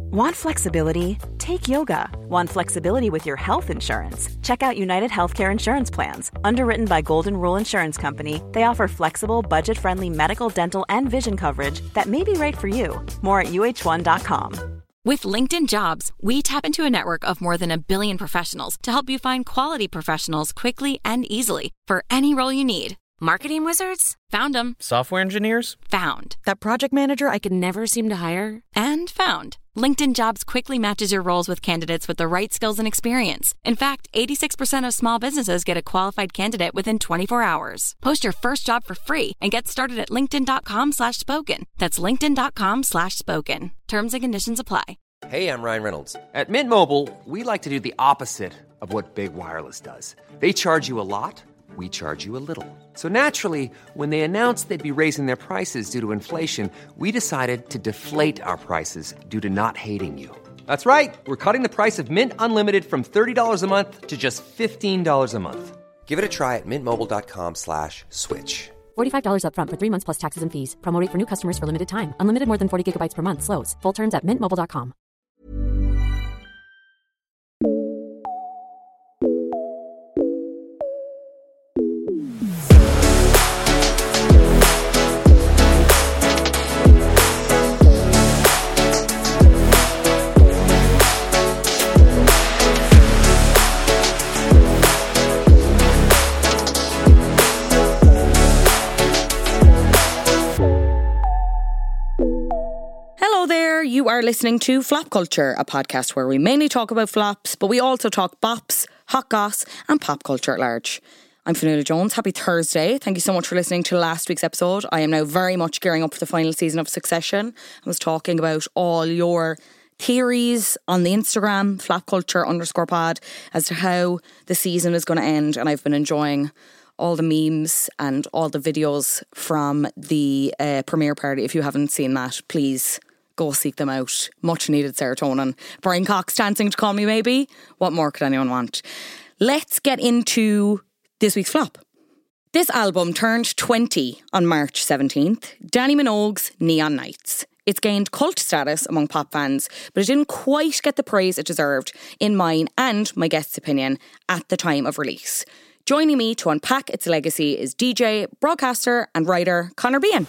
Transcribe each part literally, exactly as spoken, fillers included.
Want flexibility? Take yoga. Want flexibility with your health insurance? Check out United Healthcare Insurance Plans. Underwritten by Golden Rule Insurance Company, they offer flexible, budget-friendly medical, dental, and vision coverage that may be right for you. More at U H one dot com. With LinkedIn Jobs, we tap into a network of more than a billion professionals to help you find quality professionals quickly and easily for any role you need. Marketing wizards? Found them. Software engineers? Found. That project manager I could never seem to hire? And found. LinkedIn Jobs quickly matches your roles with candidates with the right skills and experience. In fact, eighty-six percent of small businesses get a qualified candidate within twenty-four hours. Post your first job for free and get started at linkedin.com slash spoken. That's linkedin.com slash spoken. Terms and conditions apply. Hey, I'm Ryan Reynolds. At Mint Mobile, we like to do the opposite of what Big Wireless does. They charge you a lot. We charge you a little. So naturally, when they announced they'd be raising their prices due to inflation, we decided to deflate our prices due to not hating you. That's right. We're cutting the price of Mint Unlimited from thirty dollars a month to just fifteen dollars a month. Give it a try at mintmobile.com slash switch. forty-five dollars up front for three months plus taxes and fees. Promo rate for new customers for limited time. Unlimited more than forty gigabytes per month. Slows full terms at mint mobile dot com. You are listening to Flop Culture, a podcast where we mainly talk about flops, but we also talk bops, hot goss, and pop culture at large. I'm Fionnuala Jones. Happy Thursday. Thank you so much for listening to last week's episode. I am now very much gearing up for the final season of Succession. I was talking about all your theories on the Instagram, Flop Culture underscore pod, as to how the season is going to end, and I've been enjoying all the memes and all the videos from the uh, premiere party. If you haven't seen that, please go seek them out. Much needed serotonin. Brian Cox dancing to Call Me Maybe. What more could anyone want? Let's get into this week's flop. This album turned twenty on March seventeenth. Dannii Minogue's Neon Nights. It's gained cult status among pop fans, but it didn't quite get the praise it deserved, in mine and my guest's opinion, at the time of release. Joining me to unpack its legacy is D J, broadcaster and writer Conor Behan.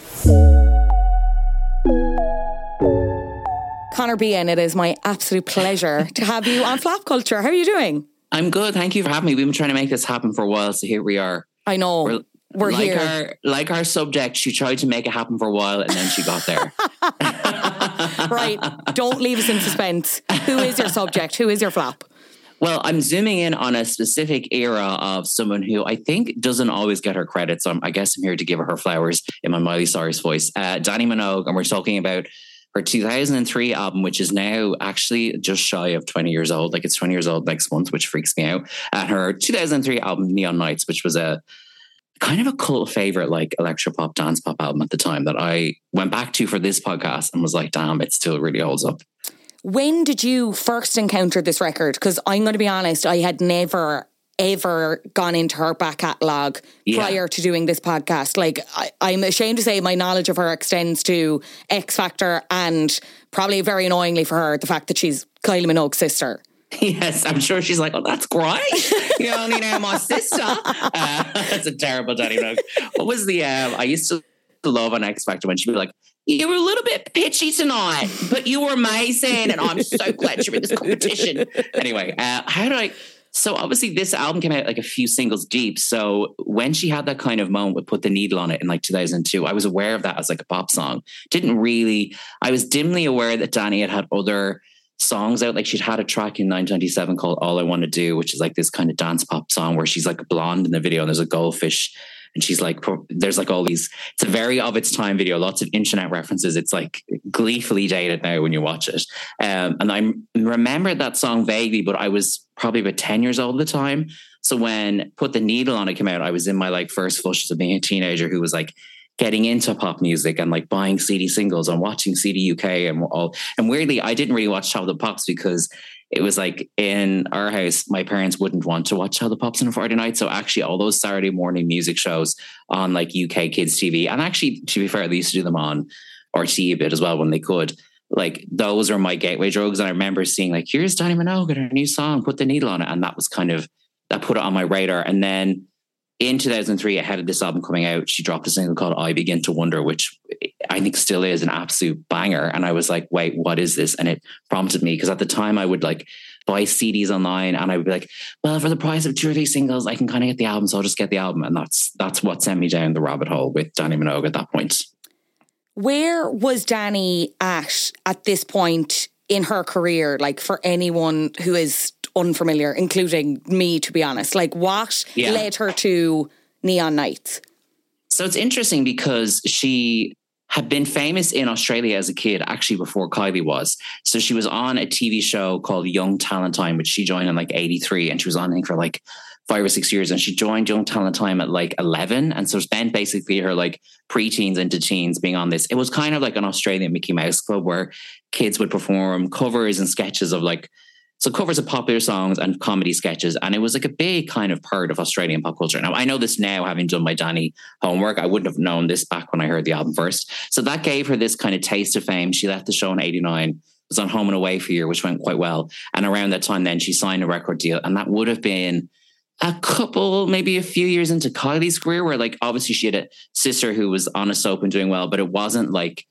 Conor Behan, it is my absolute pleasure to have you on Flop Culture. How are you doing? I'm good. Thank you for having me. We've been trying to make this happen for a while, so here we are. I know. We're, We're like here. Our, like our subject, she tried to make it happen for a while and then she got there. Right. Don't leave us in suspense. Who is your subject? Who is your flop? Well, I'm zooming in on a specific era of someone who I think doesn't always get her credit. So I'm, I guess I'm here to give her her flowers in my Miley Cyrus voice. Uh, Dannii Minogue, and we're talking about her two thousand three album, which is now actually just shy of twenty years old. Like it's twenty years old next month, which freaks me out. And her two thousand three album, Neon Nights, which was a kind of a cult favorite, like electropop, dance pop album at the time that I went back to for this podcast and was like, damn, it still really holds up. When did you first encounter this record? Because I'm going to be honest, I had never ever gone into her back catalogue yeah. prior to doing this podcast. Like, I, I'm ashamed to say my knowledge of her extends to X Factor and probably very annoyingly for her, the fact that she's Kylie Minogue's sister. Yes, I'm sure she's like, oh, that's great. You only know my sister. Uh, that's a terrible Dannii Minogue. What was the, um, I used to love on X Factor when she'd be like, you were a little bit pitchy tonight, but you were amazing. And I'm so glad you're in this competition. Anyway, uh, how did I... So obviously this album came out like a few singles deep. So when she had that kind of moment with Put the Needle on It in like two thousand two, I was aware of that as like a pop song. Didn't really, I was dimly aware that Dannii had had other songs out. Like she'd had a track in nine twenty-seven called All I Want to Do, which is like this kind of dance pop song where she's like a blonde in the video and there's a goldfish. And she's like, there's like all these, it's a very of its time video, lots of internet references. It's like gleefully dated now when you watch it. Um, and I remembered that song vaguely, but I was probably about ten years old at the time. So when Put the Needle on It came out, I was in my like first flushes of being a teenager who was like getting into pop music and like buying C D singles and watching C D U K and all. And weirdly, I didn't really watch Child of the Pops because it was like in our house, my parents wouldn't want to watch Child of the Pops on a Friday night. So actually all those Saturday morning music shows on like U K Kids T V, and actually, to be fair, they used to do them on R T E a bit as well when they could, like those are my gateway drugs. And I remember seeing like, here's Dannii Minogue and her new song, Put the Needle on It. And that was kind of, that put it on my radar. And then in two thousand three, ahead of this album coming out, she dropped a single called I Begin to Wonder, which I think still is an absolute banger. And I was like, wait, what is this? And it prompted me, because at the time I would like buy C Ds online and I would be like, well, for the price of two or three singles, I can kind of get the album. So I'll just get the album. And that's, that's what sent me down the rabbit hole with Dannii Minogue at that point. Where was Dannii at at this point in her career? Like, for anyone who is unfamiliar, including me, to be honest, like what yeah. led her to Neon Nights? So it's interesting because she had been famous in Australia as a kid, actually before Kylie was. So she was on a T V show called Young Talent Time, which she joined in like eighty-three, and she was on I think for like five or six years, and she joined Young Talent Time at like eleven. And so spent basically her like preteens into teens being on this. It was kind of like an Australian Mickey Mouse Club where kids would perform covers and sketches of like, so covers of popular songs and comedy sketches. And it was like a big kind of part of Australian pop culture. Now, I know this now, having done my Dannii homework. I wouldn't have known this back when I heard the album first. So that gave her this kind of taste of fame. She left the show in eighty-nine, was on Home and Away for a year, which went quite well. And around that time then she signed a record deal. And that would have been a couple, maybe a few years into Kylie's career, where like obviously she had a sister who was on a soap and doing well, but it wasn't like,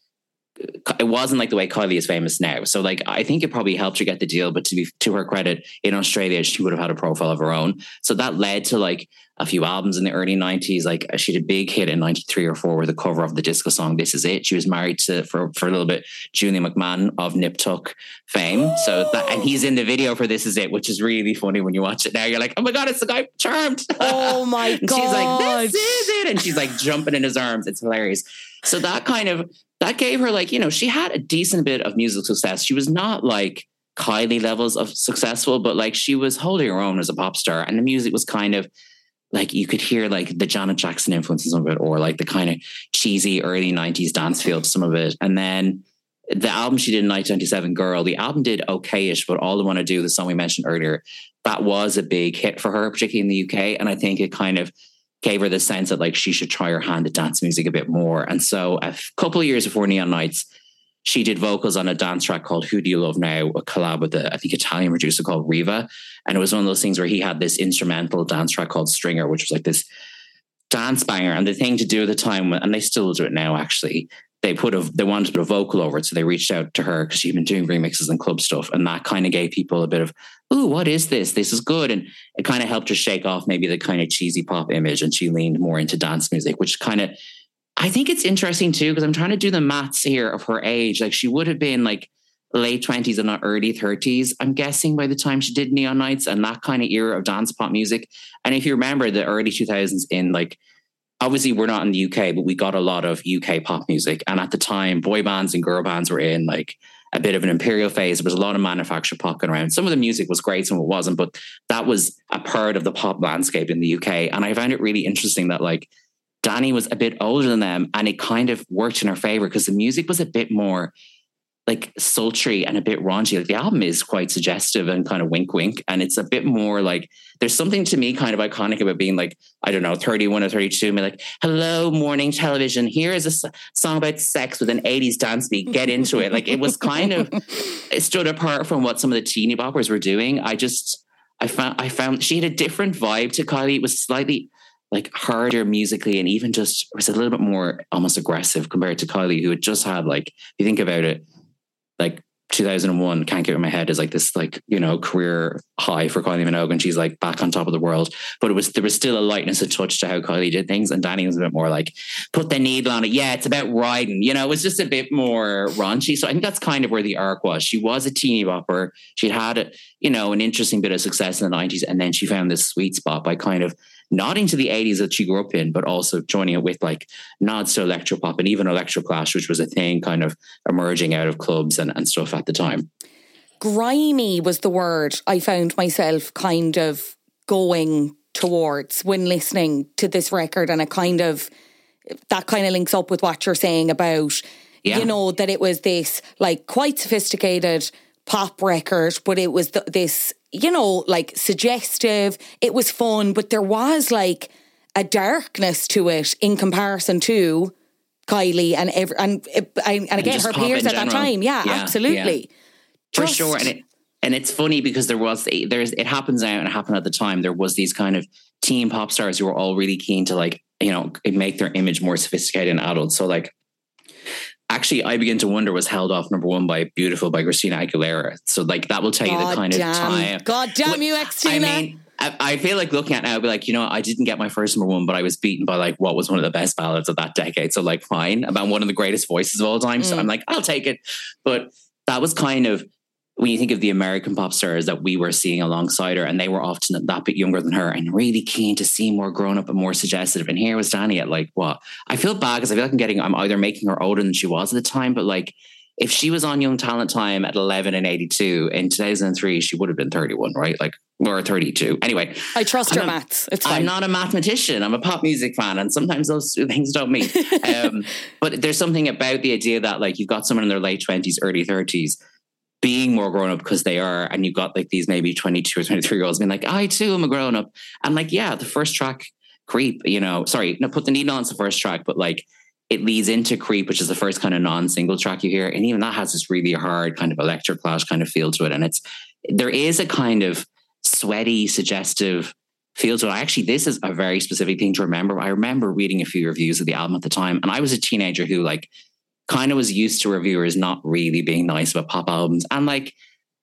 it wasn't like the way Kylie is famous now. So like, I think it probably helped her get the deal, but to be, to her credit, in Australia, she would have had a profile of her own. So that led to like a few albums in the early nineties. Like she had a big hit in ninety-three or four with the cover of the disco song, This Is It. She was married to, for, for a little bit, Julian McMahon of Nip Tuck fame. So that, and he's in the video for This Is It, which is really funny when you watch it now. You're like, oh my God, it's the guy Charmed. Oh my and God. She's like, this is it. And she's like jumping in his arms. It's hilarious. So that kind of, that gave her like, you know, she had a decent bit of musical success. She was not like Kylie levels of successful, but like she was holding her own as a pop star. And the music was kind of like, you could hear like the Janet Jackson influence in some of it, or like the kind of cheesy early nineties dance feel to some of it. And then the album she did in nineteen ninety-seven, Girl, the album did okay-ish, but All I Want to Do, the song we mentioned earlier, that was a big hit for her, particularly in the U K. And I think it kind of gave her the sense that like she should try her hand at dance music a bit more. And so a f- couple of years before Neon Nights, she did vocals on a dance track called Who Do You Love Now, a collab with a, I think, Italian producer called Riva. And it was one of those things where he had this instrumental dance track called Stringer, which was like this dance banger. And the thing to do at the time, and they still do it now actually, they put a, they wanted to put a vocal over it. So they reached out to her because she'd been doing remixes and club stuff. And that kind of gave people a bit of, ooh, what is this? This is good. And it kind of helped her shake off maybe the kind of cheesy pop image. And she leaned more into dance music, which kind of, I think it's interesting too, because I'm trying to do the maths here of her age. Like she would have been like late twenties and not early thirties, I'm guessing, by the time she did Neon Nights and that kind of era of dance pop music. And if you remember the early two thousands in like, obviously we're not in the U K, but we got a lot of U K pop music. And at the time, boy bands and girl bands were in like a bit of an imperial phase. There was a lot of manufactured pop going around. Some of the music was great, some of it wasn't, but that was a part of the pop landscape in the U K. And I found it really interesting that like Dannii was a bit older than them, and it kind of worked in her favor because the music was a bit more like sultry and a bit raunchy. Like the album is quite suggestive and kind of wink wink, and it's a bit more like, there's something to me kind of iconic about being like, I don't know, thirty-one or thirty-two, and be like, hello morning television, here is a s- song about sex with an eighties dance beat, get into it. Like it was kind of, it stood apart from what some of the teeny boppers were doing. I just I found I found she had a different vibe to Kylie. It was slightly like harder musically, and even just was a little bit more almost aggressive compared to Kylie, who had just had like, if you think about it, like two thousand one, Can't Get Out of My Head is like this like, you know, career high for Kylie Minogue, and she's like back on top of the world. But it was, there was still a lightness, a touch to how Kylie did things, and Dannii was a bit more like, put the needle on it. Yeah, it's about riding. You know, it was just a bit more raunchy. So I think that's kind of where the arc was. She was a teeny bopper. She'd had a, you know, an interesting bit of success in the nineties, and then she found this sweet spot by kind of nodding to the eighties that she grew up in, but also joining it with like nods to electropop and even electroclash, which was a thing kind of emerging out of clubs and, and stuff at the time. Grimy was the word I found myself kind of going towards when listening to this record, and it kind of, that kind of links up with what you're saying about, yeah. you know, that it was this like quite sophisticated pop record, but it was th- this, you know, like suggestive, it was fun, but there was like a darkness to it in comparison to Kylie and every, and and, and again just her pop peers in at that general. time. Yeah, Yeah, absolutely. yeah. For Just- sure. And it and it's funny because there was there's it happens now and it happened at the time. There was these kind of teen pop stars who were all really keen to like, you know, make their image more sophisticated and adult. So like actually I Begin to Wonder was held off number one by Beautiful by Christina Aguilera. So like that will tell you God the kind damn. of time. God damn you, ex-Tina. I mean, I, I feel like looking at it now, I'd be like, you know, I didn't get my first number one, but I was beaten by like what was one of the best ballads of that decade. So like fine, about one of the greatest voices of all time. So Mm. I'm like, I'll take it. But that was kind of, when you think of the American pop stars that we were seeing alongside her, and they were often that bit younger than her and really keen to seem more grown up and more suggestive. And here was Dani at like, what? I feel bad because I feel like I'm getting, I'm either making her older than she was at the time, but like, if she was on Young Talent Time at eleven and eighty-two, in two thousand three, she would have been thirty-one, right? Like, or thirty-two. Anyway. I trust I'm your not- maths. It's fine. I'm not a mathematician. I'm a pop music fan, and sometimes those two things don't meet. um, but there's something about the idea that like you've got someone in their late twenties, early thirties, being more grown up because they are, and you've got like these maybe twenty-two or twenty-three year olds being like, I too am a grown up. And like, yeah, the first track, Creep, you know, sorry, no, Put the Needle On's the first track, but like it leads into Creep, which is the first kind of non-single track you hear. And even that has this really hard kind of electric clash kind of feel to it. And it's, there is a kind of sweaty, suggestive feel to it. Actually, this is a very specific thing to remember. I remember reading a few reviews of the album at the time, and I was a teenager who like kind of was used to reviewers not really being nice about pop albums. And like,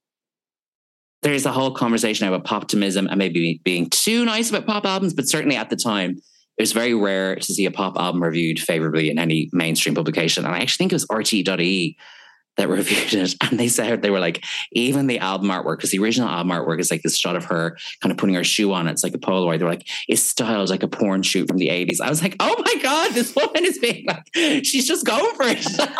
there's a whole conversation about poptimism and maybe being too nice about pop albums, but certainly at the time, it was very rare to see a pop album reviewed favorably in any mainstream publication. And I actually think it was R T dot I E that reviewed it. And they said, they were like, even the album artwork, because the original album artwork is like this shot of her kind of putting her shoe on. It's like a Polaroid. They're like, it's styled like a porn shoot from the eighties. I was like, oh my God, this woman is being like, she's just going for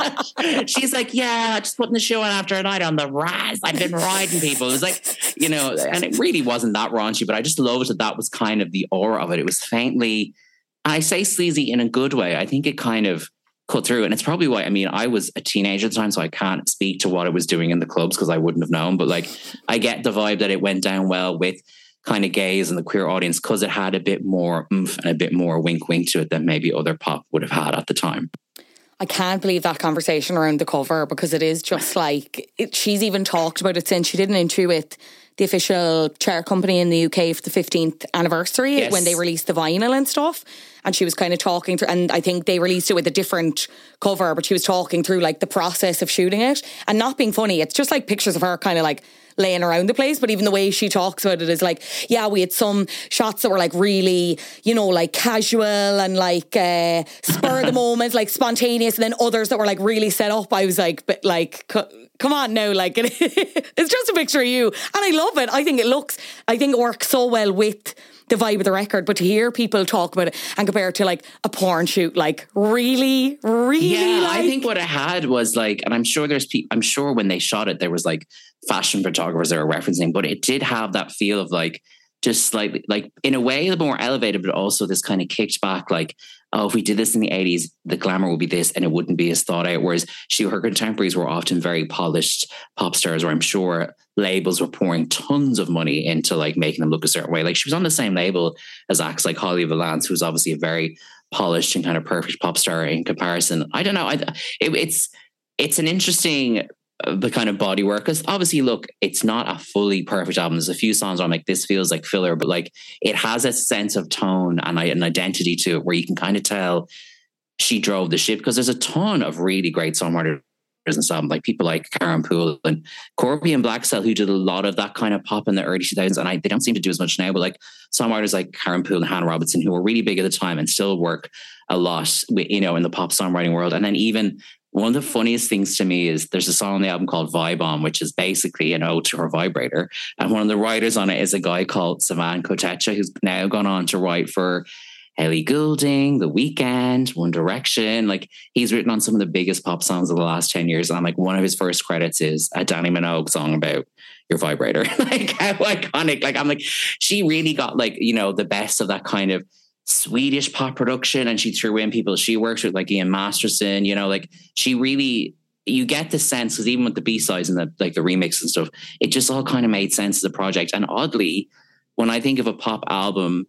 it. She's like, yeah, just putting the shoe on after a night on the rise. I've been riding people. It was like, you know, and it really wasn't that raunchy, but I just loved that that was kind of the aura of it. It was faintly, I say sleazy in a good way. I think it kind of cut through. And it's probably why, I mean, I was a teenager at the time, so I can't speak to what it was doing in the clubs because I wouldn't have known. But like, I get the vibe that it went down well with kind of gays and the queer audience because it had a bit more oomph and a bit more wink wink to it than maybe other pop would have had at the time. I can't believe that conversation around the cover because it is just like, it, she's even talked about it since she did an interview with the official chart company in the U K for the fifteenth anniversary Yes. when they released the vinyl and stuff. And she was kind of talking through, and I think they released it with a different cover, but she was talking through like the process of shooting it and not being funny. It's just like pictures of her kind of like laying around the place, but even the way she talks about it is like, yeah, we had some shots that were like really, you know, like casual and like uh, spur of the moment, like spontaneous, and then others that were like really set up. I was like, but like, co- come on now, like it's just a picture of you. And I love it. I think it looks, I think it works so well with the vibe of the record, but to hear people talk about it and compare it to like a porn shoot, like really, really, Yeah, like, I think what it had was like, and I'm sure there's people, I'm sure when they shot it, there was like fashion photographers they were referencing, but it did have that feel of like, just slightly, like in a way, a little more elevated, but also this kind of kicked back, like, oh, if we did this in the eighties, the glamour would be this and it wouldn't be as thought out. Whereas she, her contemporaries were often very polished pop stars, where I'm sure labels were pouring tons of money into like making them look a certain way. Like she was on the same label as acts like Holly Valance, who's obviously a very polished and kind of perfect pop star in comparison. I don't know. I, it, it's, it's an interesting, uh, the kind of body work. Because obviously, look, it's not a fully perfect album. There's a few songs where I'm like, this feels like filler, but like it has a sense of tone and an identity to it where you can kind of tell she drove the ship, because there's a ton of really great songwriters and stuff, like people like Karen Poole and Corby and Black Cell, who did a lot of that kind of pop in the early two thousands. And I, they don't seem to do as much now, but like songwriters like Karen Poole and Hannah Robinson, who were really big at the time and still work a lot with, you know, in the pop songwriting world. And then even one of the funniest things to me is there's a song on the album called Vibe On, which is basically an ode to her vibrator. And one of the writers on it is a guy called Savan Kotecha, who's now gone on to write for Ellie Goulding, The Weeknd, One Direction. Like he's written on some of the biggest pop songs of the last ten years. And like one of his first credits is a Dannii Minogue song about your vibrator. Like how iconic. Like I'm like, she really got like, you know, the best of that kind of Swedish pop production. And she threw in people she works with, like Ian Masterson, you know, like she really, you get the sense, because even with the B-sides and the like the remix and stuff, it just all kind of made sense as a project. And oddly, when I think of a pop album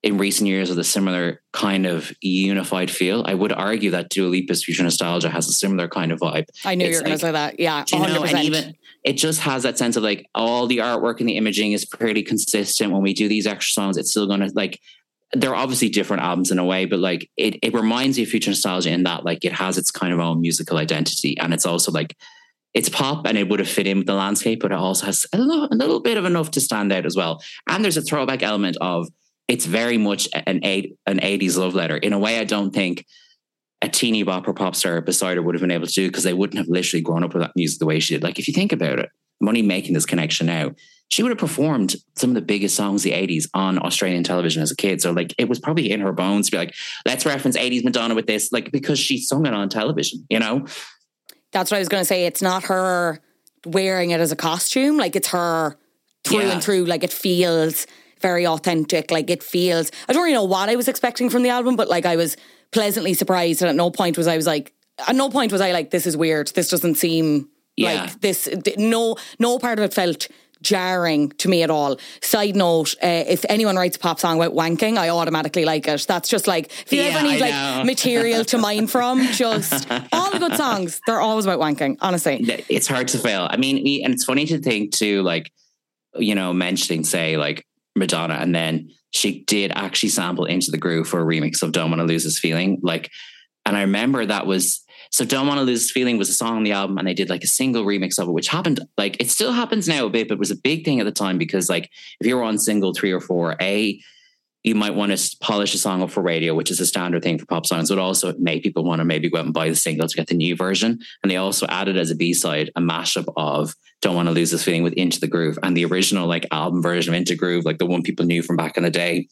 in recent years with a similar kind of unified feel. I would argue that Dua Lipa's Future Nostalgia has a similar kind of vibe. I knew It's you were going like, to say that. Yeah, you one hundred know, percent. and even it just has that sense of like all the artwork and the imaging is pretty consistent. When we do these extra songs, it's still going to like, they're obviously different albums in a way, but like it, it reminds you of Future Nostalgia in that like it has its kind of own musical identity. And it's also like, it's pop and it would have fit in with the landscape, but it also has a little, a little bit of enough to stand out as well. And there's a throwback element of, it's very much an eight, an eighties love letter in a way I don't think a teeny bop or pop star beside her would have been able to do, because they wouldn't have literally grown up with that music the way she did. Like if you think about it, I'm only making this connection now, she would have performed some of the biggest songs of the eighties on Australian television as a kid. So like it was probably in her bones to be like, let's reference eighties Madonna with this, like because she sung it on television, you know? That's what I was going to say. It's not her wearing it as a costume. Like it's her through Yeah. and through. Like it feels very authentic. Like it feels, I don't really know what I was expecting from the album, but like I was pleasantly surprised. And at no point was I was like, at no point was I like, this is weird. This doesn't seem Yeah. like this. No, no part of it felt jarring to me at all. Side note, uh, if anyone writes a pop song about wanking, I automatically like it. That's just like, if you Yeah, ever need I like know. material to mine from, just all the good songs, they're always about wanking, honestly. It's hard to fail. I mean, we, and it's funny to think too, like, you know, mentioning say like Madonna, and then she did actually sample Into the Groove for a remix of Don't Wanna Lose This Feeling. Like, and I remember that was, so Don't Wanna Lose This Feeling was a song on the album, and they did like a single remix of it, which happened, like it still happens now a bit, but it was a big thing at the time because like if you were on single three or four, A, you might want to polish a song up for radio, which is a standard thing for pop songs, but also it made people want to maybe go out and buy the single to get the new version. And they also added as a B-side a mashup of Don't Want to Lose This Feeling with Into the Groove, and the original like album version of Into Groove, like the one people knew from back in the day.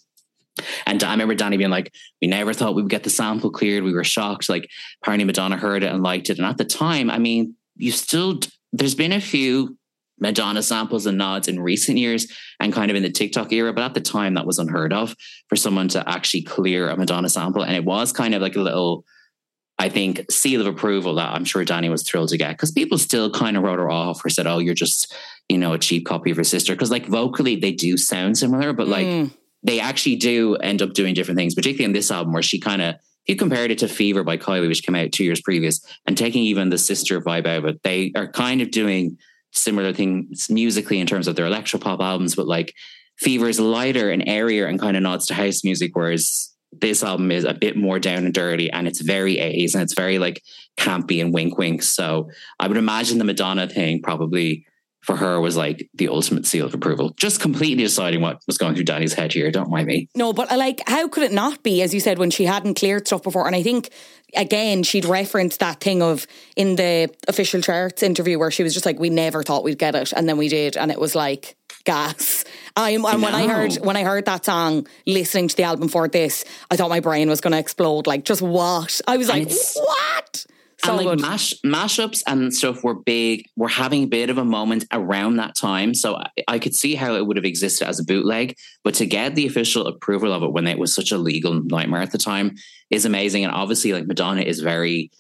And I remember Danny being like, we never thought we would get the sample cleared. We were shocked. Like apparently Madonna heard it and liked it. And at the time, I mean, you still, there's been a few Madonna samples and nods in recent years and kind of in the TikTok era, but at the time that was unheard of for someone to actually clear a Madonna sample. And it was kind of like a little, I think, seal of approval that I'm sure Danny was thrilled to get, because people still kind of wrote her off or said, oh, you're just, you know, a cheap copy of her sister. Because like vocally they do sound similar, but like Mm. they actually do end up doing different things, particularly in this album where she kind of, if you compared it to Fever by Kylie, which came out two years previous, and taking even the sister vibe out of it, they are kind of doing similar things musically in terms of their electropop albums, but like Fever is lighter and airier and kind of nods to house music, whereas this album is a bit more down and dirty, and it's very eighties and it's very like campy and wink wink. So I would imagine the Madonna thing probably for her was like the ultimate seal of approval. Just completely deciding what was going through Danny's head here. Don't mind me. No, but I like, how could it not be, as you said, when she hadn't cleared stuff before? And I think, again, she'd referenced that thing of in the official charts interview where she was just like, we never thought we'd get it. And then we did. And it was like gas. I, and when I heard when I heard that song, listening to the album for this, I thought my brain was going to explode. Like, just what? I was And like, it's- what? So and like good. mash mashups and stuff were big. We're having a bit of a moment around that time, so I, I could see how it would have existed as a bootleg. But to get the official approval of it when it was such a legal nightmare at the time is amazing. And obviously, like Madonna is very,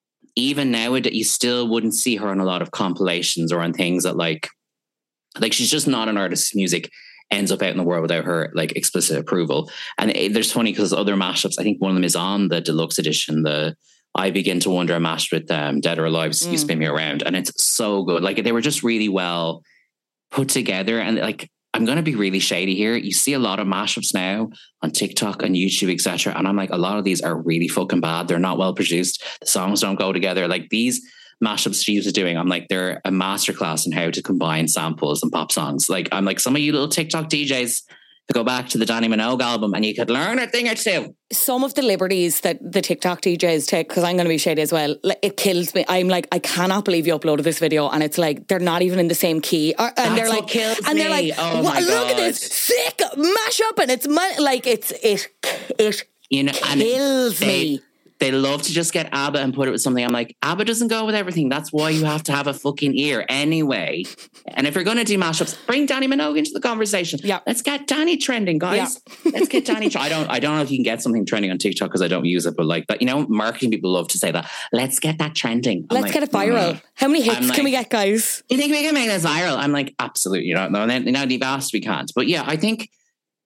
even now that you still wouldn't see her on a lot of compilations or on things that like, like she's just not an artist's music ends up out in the world without her like explicit approval. And it, there's funny because other mashups, I think one of them is on the deluxe edition, the I Begin to Wonder, I mashed with um, Dead or Alive, mm. You Spin Me Around. And it's so good. Like they were just really well put together. And like, I'm going to be really shady here. You see a lot of mashups now on TikTok and YouTube, et cetera. And I'm like, a lot of these are really fucking bad. They're not well produced. The songs don't go together. Like these mashups she was doing, I'm like, they're a masterclass in how to combine samples and pop songs. Like, I'm like, some of you little TikTok D Js could go back to the Danny Minogue album and you could learn a thing or two. Some of the liberties that the TikTok D Js take, because I'm going to be shady as well, it kills me. I'm like, I cannot believe you uploaded this video, and it's like they're not even in the same key, or, and That's they're like, what kills and they're me. like, Oh "What- my look at God. this sick mashup, and it's my, like it's it it You know, and kills they, me. They love to just get ABBA and put it with something. I'm like, ABBA doesn't go with everything. That's why you have to have a fucking ear anyway. And if you're going to do mashups, bring Danny Minogue into the conversation. Yeah. Let's get Danny trending, guys. Yeah. Let's get Danny. Tra- I don't. I don't know if you can get something trending on TikTok because I don't use it. But like, but you know, marketing people love to say that. Let's get that trending. I'm Let's like, get it viral. mm. How many hits I'm can like, we get, guys? You think we can make this viral? I'm like, absolutely not. No, now you've asked, we can't. But yeah, I think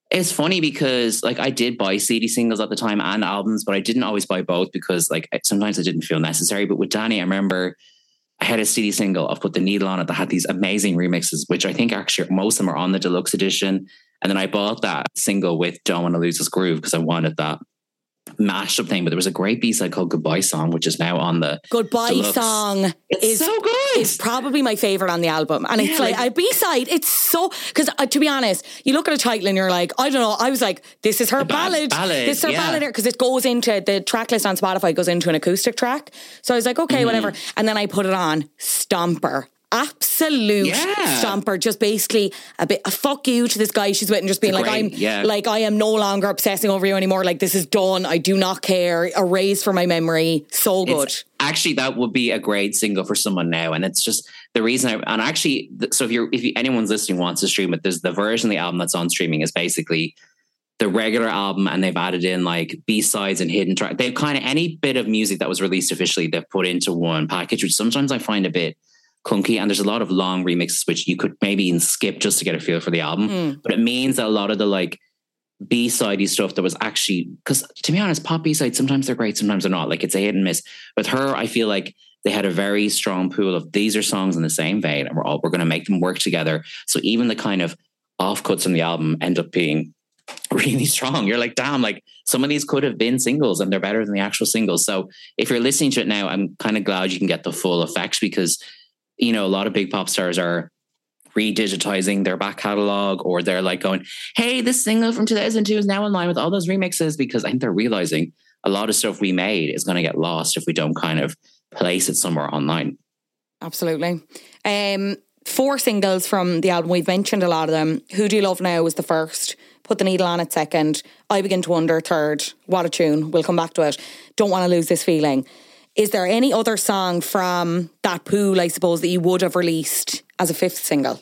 It's funny because like I did buy C D singles at the time and albums, but I didn't always buy both because like sometimes I didn't feel necessary. But with Dannii, I remember I had a C D single. I've put The Needle on it that had these amazing remixes, which I think actually most of them are on the deluxe edition. And then I bought that single with Don't Wanna Lose This Groove because I wanted that mashed up thing. But there was a great B-side called Goodbye Song, which is now on the Goodbye deluxe. Song. It's is, so good. It's probably my favourite on the album. And it's yeah, like, like a B-side. It's so... Because uh, to be honest, you look at a title and you're like, I don't know. I was like, this is her ballad. ballad. This is her yeah. ballad. Because it goes into... The track list on Spotify goes into an acoustic track. So I was like, okay, mm. whatever. And then I put it on. Stomper. Absolute yeah. stomper. Just basically a bit a fuck you to this guy she's with and just being like, great, I'm yeah. like, I am no longer obsessing over you anymore. Like, this is done. I do not care. Erased from my memory. So good. It's, actually, that would be a great single for someone now. And it's just the reason I, and actually, so if you're, if you, anyone's listening wants to stream it, there's the version of the album that's on streaming is basically the regular album, and they've added in like B-sides and hidden track. They've kind of any bit of music that was released officially, they've put into one package, which sometimes I find a bit clunky, and there's a lot of long remixes which you could maybe even skip just to get a feel for the album. Mm. But it means that a lot of the like B-sidey stuff that was actually, because to be honest, pop B-sides, sometimes they're great, sometimes they're not. Like it's a hit and miss. With her, I feel like they had a very strong pool of these are songs in the same vein and we're all we're going to make them work together. So even the kind of offcuts from the album end up being really strong. You're like, damn, like some of these could have been singles and they're better than the actual singles. So if you're listening to it now, I'm kind of glad you can get the full effects because you know, a lot of big pop stars are redigitizing their back catalogue or they're like going, hey, this single from two thousand two is now in line with all those remixes because I think they're realizing a lot of stuff we made is going to get lost if we don't kind of place it somewhere online. Absolutely. Um, four singles from the album. We've mentioned a lot of them. Who Do You Love Now was the first. Put the Needle on it second. I Begin to Wonder third. What a tune. We'll come back to it. Don't Want to Lose This Feeling. Is there any other song from that pool, I suppose, that you would have released as a fifth single?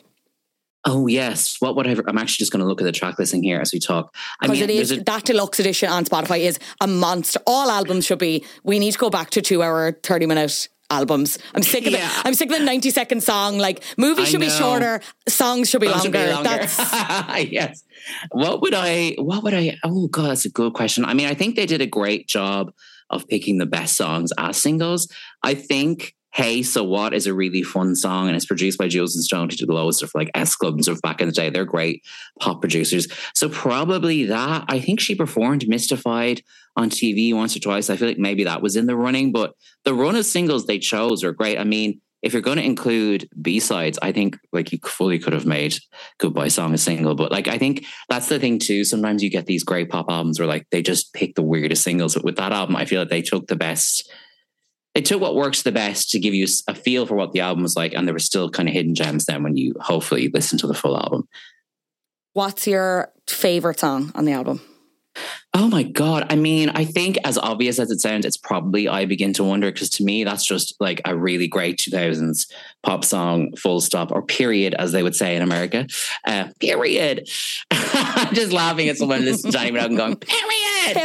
Oh, yes. What would I... I'm actually just going to look at the track listing here as we talk. Because it is... A, that deluxe edition on Spotify is a monster. All albums should be... We need to go back to two-hour, thirty-minute albums. I'm sick of yeah. it. I'm sick of the ninety-second song. Like, movies should be shorter. Songs should be songs longer. Should be longer. That's... yes. What would I... What would I... Oh, God, that's a good question. I mean, I think they did a great job of picking the best songs as singles. I think Hey So What is a really fun song and it's produced by Jules and Stone, who did loads of like S Club and stuff back in the day. They're great pop producers. So probably that. I think she performed Mystified on T V once or twice. I feel like maybe that was in the running, but the run of singles they chose are great. I mean, if you're going to include B-sides, I think like you fully could have made Goodbye Song a single. But like, I think that's the thing too. Sometimes you get these great pop albums where like they just pick the weirdest singles. But with that album, I feel like they took the best. They took what works the best to give you a feel for what the album was like. And there were still kind of hidden gems then when you hopefully listen to the full album. What's your favourite song on the album? Oh my God. I mean, I think as obvious as it sounds, it's probably I Begin to Wonder, because to me, that's just like a really great two thousands pop song, full stop, or period, as they would say in America. Uh, period. I'm just laughing at someone listening to Dannii Minogue and going, period.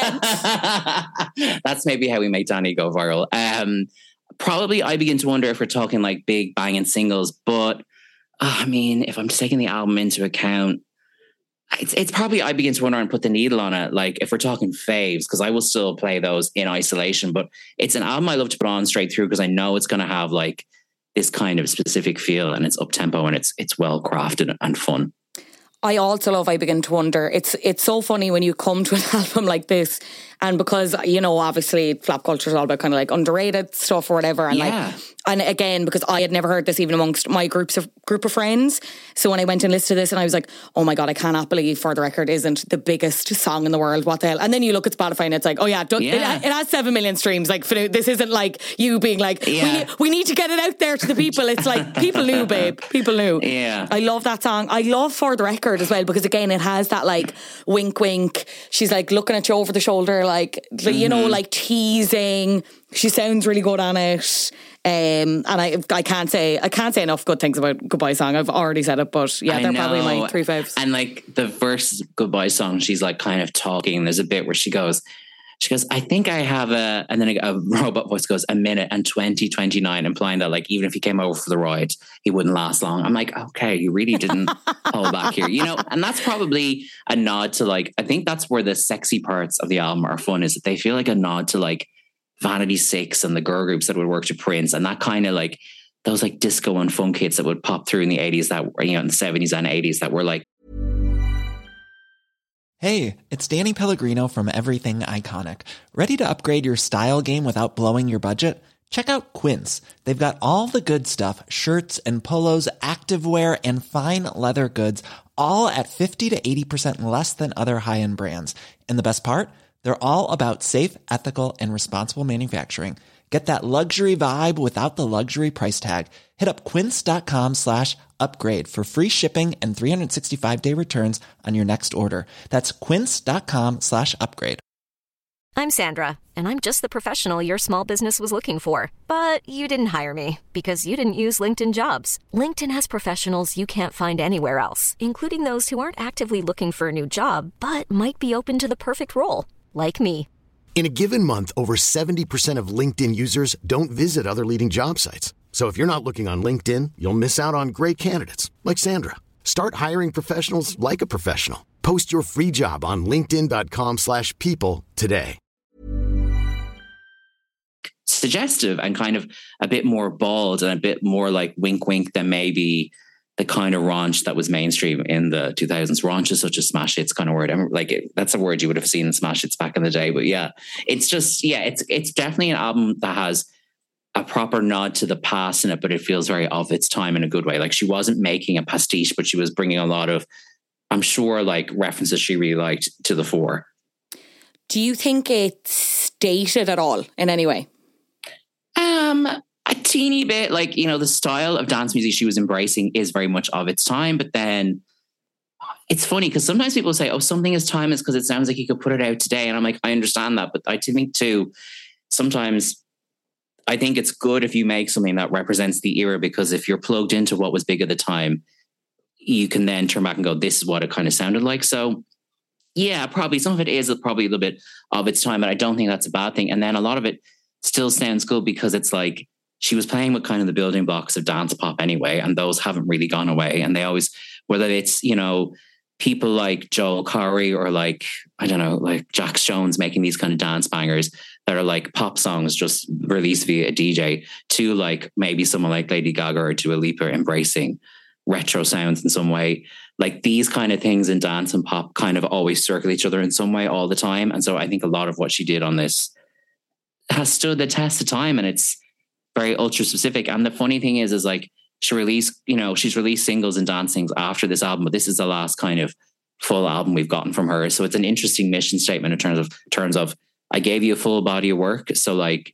Period. That's maybe how we make Dannii go viral. Um, probably I Begin to Wonder if we're talking like big banging singles. But uh, I mean, if I'm taking the album into account, It's it's probably I Begin to Wonder and Put the Needle on it. Like if we're talking faves, because I will still play those in isolation, but it's an album I love to put on straight through because I know it's going to have like this kind of specific feel and it's up tempo and it's it's well crafted and fun. I also love I Begin to Wonder. It's it's so funny when you come to an album like this, and because you know obviously flop culture is all about kind of like underrated stuff or whatever, and yeah. like and again because I had never heard this even amongst my groups of group of friends. So when I went and listened to this, and I was like, oh my God, I cannot believe For the Record isn't the biggest song in the world. What the hell? And then you look at Spotify and it's like, oh yeah, yeah. It, it has seven million streams. Like this isn't like you being like, yeah. we, we need to get it out there to the people. It's like people knew, babe. People knew. Yeah, I love that song. I love For the Record as well, because again it has that like wink wink, she's like looking at you over the shoulder, like mm-hmm. you know, like teasing. She sounds really good on it, um, and I I can't say I can't say enough good things about Goodbye Song. I've already said it, but yeah, I they're know. probably my three faves. And like the verse Goodbye Song, she's like kind of talking. There's a bit where she goes, She goes, I think I have a, and then a, a robot voice goes, a minute and twenty twenty-nine, implying that like, even if he came over for the ride, he wouldn't last long. I'm like, okay, you really didn't hold back here, you know? And that's probably a nod to like, I think that's where the sexy parts of the album are fun, is that they feel like a nod to like Vanity Six and the girl groups that would work to Prince, and that kind of like, those like disco and funk hits that would pop through in the eighties that were, you know, in the seventies and eighties that were like. Hey, it's Danny Pellegrino from Everything Iconic. Ready to upgrade your style game without blowing your budget? Check out Quince. They've got all the good stuff, shirts and polos, activewear, and fine leather goods, all at fifty to eighty percent less than other high-end brands. And the best part? They're all about safe, ethical, and responsible manufacturing. Get that luxury vibe without the luxury price tag. Hit up quince.com slash upgrade for free shipping and three sixty-five day returns on your next order. That's quince.com slash upgrade. I'm Sandra, and I'm just the professional your small business was looking for. But you didn't hire me because you didn't use LinkedIn Jobs. LinkedIn has professionals you can't find anywhere else, including those who aren't actively looking for a new job, but might be open to the perfect role, like me. In a given month, over seventy percent of LinkedIn users don't visit other leading job sites. So if you're not looking on LinkedIn, you'll miss out on great candidates like Sandra. Start hiring professionals like a professional. Post your free job on linkedin.com slash people today. Suggestive and kind of a bit more bald and a bit more like wink wink than maybe the kind of raunch that was mainstream in the two thousands. Raunch is such a smash hits kind of word. I mean, like it, that's a word you would have seen in smash hits back in the day. But yeah, it's just, yeah, it's it's definitely an album that has a proper nod to the past in it, but it feels very of its time in a good way. Like she wasn't making a pastiche, but she was bringing a lot of, I'm sure, like references she really liked to the fore. Do you think it's dated at all in any way? Um, a teeny bit. Like, you know, the style of dance music she was embracing is very much of its time, but then it's funny because sometimes people say, oh, something is timeless because it sounds like you could put it out today. And I'm like, I understand that, but I think too, sometimes I think it's good if you make something that represents the era, because if you're plugged into what was big at the time, you can then turn back and go, this is what it kind of sounded like. So yeah, probably some of it is probably a little bit of its time, but I don't think that's a bad thing. And then a lot of it still sounds good because it's like she was playing with kind of the building blocks of dance pop anyway, and those haven't really gone away. And they always, whether it's, you know, people like Joel Corry or like, I don't know, like Jax Jones making these kind of dance bangers that are like pop songs just released via a D J, to like maybe someone like Lady Gaga or Dua Lipa embracing retro sounds in some way. Like these kind of things in dance and pop kind of always circle each other in some way all the time. And so I think a lot of what she did on this has stood the test of time, and it's very ultra specific. And the funny thing is, is like she released, you know, she's released singles and dance things after this album, but this is the last kind of full album we've gotten from her. So it's an interesting mission statement in terms of terms of I gave you a full body of work. So like,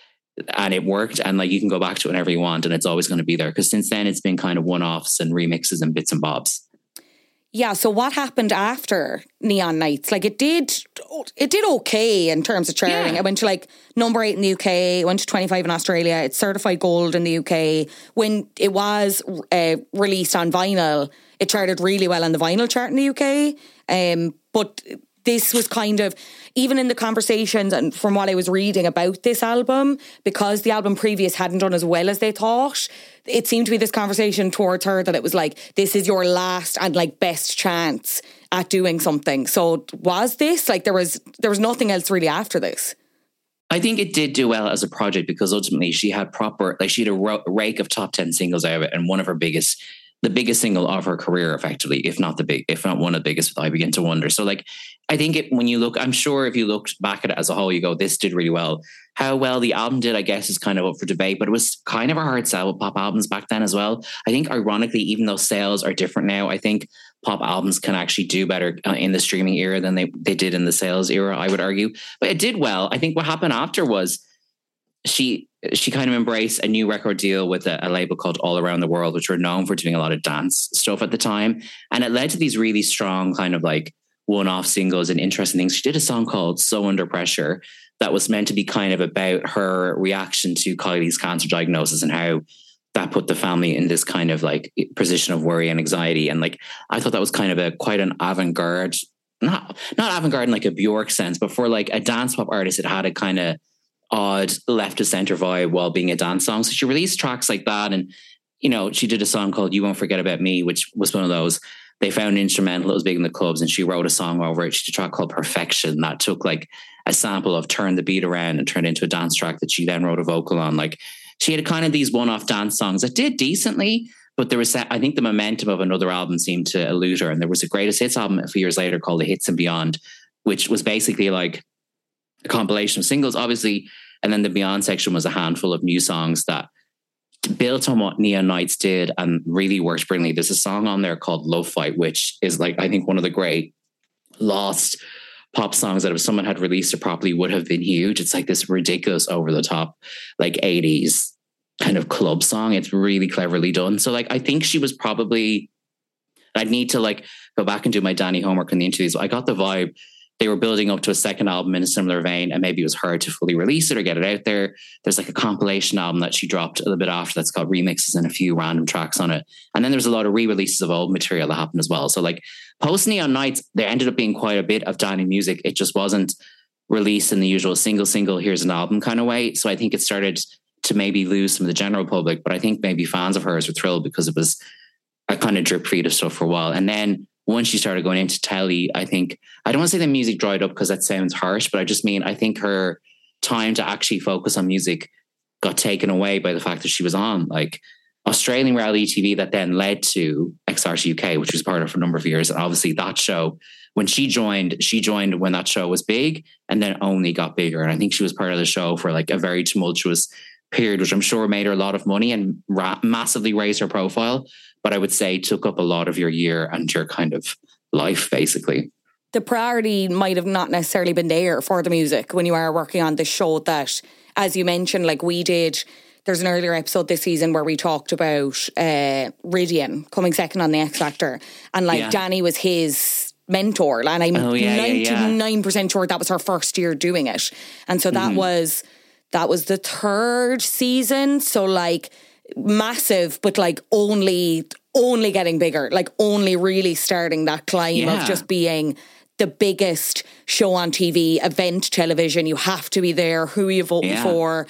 and it worked, and like you can go back to it whenever you want, and it's always going to be there. Because since then it's been kind of one-offs and remixes and bits and bobs. Yeah, so what happened after Neon Nights? Like it did, it did okay in terms of charting. Yeah. It went to like number eight in the U K, it went to twenty-five in Australia, it's certified gold in the U K. When it was uh, released on vinyl, it charted really well on the vinyl chart in the U K. Um, but this was kind of, even in the conversations and from what I was reading about this album, because the album previous hadn't done as well as they thought, it seemed to be this conversation towards her that it was like, this is your last and like best chance at doing something. So was this, like there was there was nothing else really after this? I think it did do well as a project because ultimately she had proper, like she had a ro- rake of top ten singles out of it, and one of her biggest, the biggest single of her career, effectively, if not the big, if not one of the biggest, I Begin to Wonder. So like, I think it, when you look, I'm sure if you looked back at it as a whole, you go, this did really well. How well the album did, I guess, is kind of up for debate, but it was kind of a hard sell with pop albums back then as well. I think ironically, even though sales are different now, I think pop albums can actually do better in the streaming era than they, they did in the sales era, I would argue. But it did well. I think what happened after was she she kind of embraced a new record deal with a, a label called All Around the World, which were known for doing a lot of dance stuff at the time. And it led to these really strong kind of like one-off singles and interesting things. She did a song called So Under Pressure that was meant to be kind of about her reaction to Kylie's cancer diagnosis and how that put the family in this kind of like position of worry and anxiety. And like, I thought that was kind of a quite an avant-garde not not avant-garde in like a Bjork sense, but for like a dance pop artist, it had a kind of odd left to center vibe while being a dance song. So she released tracks like that, and you know, she did a song called "You Won't Forget About Me," which was one of those. They found an instrumental that was big in the clubs, and she wrote a song over it. She did a track called "Perfection" that took like a sample of "Turn the Beat Around" and turned into a dance track that she then wrote a vocal on. Like she had kind of these one-off dance songs that did decently, but there was, I think, the momentum of another album seemed to elude her. And there was a greatest hits album a few years later called "The Hits and Beyond," which was basically like a compilation of singles, obviously. And then the Beyond section was a handful of new songs that built on what Neon Nights did and really worked brilliantly. There's a song on there called "Love Fight," which is like, I think, one of the great lost pop songs that if someone had released it properly would have been huge. It's like this ridiculous over the top, like eighties kind of club song. It's really cleverly done. So like, I think she was probably, I'd need to like go back and do my Danny homework in the interviews. I got the vibe they were building up to a second album in a similar vein, and maybe it was hard to fully release it or get it out there. There's like a compilation album that she dropped a little bit after that's got remixes and a few random tracks on it. And then there's a lot of re-releases of old material that happened as well. So like post Neon Nights, there ended up being quite a bit of Danny music. It just wasn't released in the usual single, single, here's an album kind of way. So I think it started to maybe lose some of the general public, but I think maybe fans of hers were thrilled because it was a kind of drip feed of stuff for a while. And then once she started going into telly, I think, I don't want to say the music dried up because that sounds harsh, but I just mean, I think her time to actually focus on music got taken away by the fact that she was on like Australian reality T V that then led to X Factor U K, which was part of for a number of years. And obviously that show, when she joined, she joined when that show was big and then only got bigger. And I think she was part of the show for like a very tumultuous period, which I'm sure made her a lot of money and ra- massively raised her profile. But I would say took up a lot of your year and your kind of life, basically. The priority might have not necessarily been there for the music when you are working on this show that, as you mentioned, like we did, there's an earlier episode this season where we talked about uh, Ridian coming second on the X Factor. And like yeah. Danny was his mentor. And I'm oh, yeah, ninety-nine percent yeah, yeah. sure that was her first year doing it. And so that mm-hmm. was, that was the third season. So like, massive, but like only only getting bigger, like only really starting that climb yeah. of just being the biggest show on T V, event television. You have to be there. Who are you voting yeah. for?